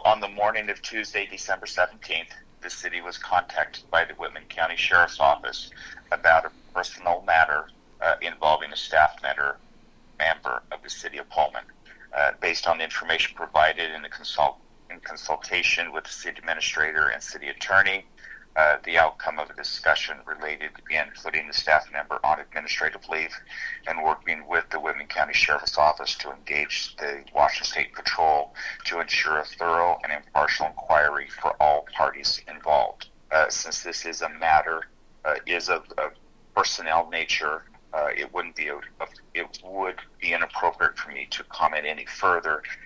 On the morning of Tuesday, December 17th, the city was contacted by the Whitman County Sheriff's Office about a personal matter involving a staff member of the city of Pullman. Based on the information provided in consultation with the city administrator and city attorney, the outcome of a discussion related in putting the staff member on administrative leave and working with the Whitman County Sheriff's Office to engage the Washington State Patrol to ensure a thorough and impartial inquiry for all parties involved. Since this is a matter is of personnel nature, it would be inappropriate for me to comment any further